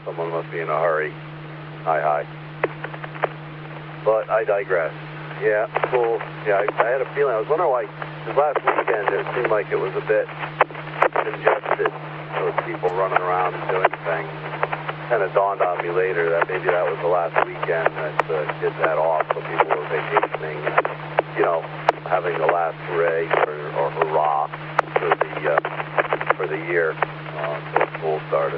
Someone must be in a hurry. Hi. But I digress. Yeah, cool. Yeah, I had a feeling. I was wondering why, because last weekend it seemed like it was a bit congested with people running around and doing things. Kind of dawned on me later that maybe that was the last weekend that the kids had off, so people were vacationing, having the last hooray or hurrah for the year. So school started.